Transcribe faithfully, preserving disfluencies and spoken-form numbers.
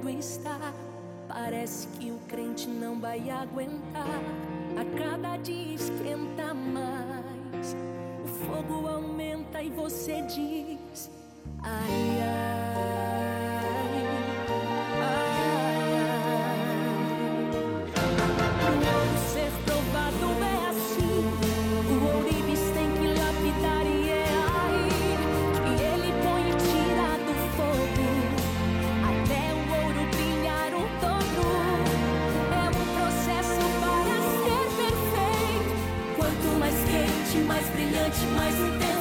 quando está. Parece que o crente não vai aguentar. A cada dia esquenta mais, o fogo aumenta e você diz: ai, ai, ai, ai. O ouro ser provado é assim, o ourives tem que lapidar e é aí que ele põe e tira do fogo, até o ouro brilhar o dobro. É um processo para ser perfeito. Quanto mais quente, mais brilhante, mais intenso,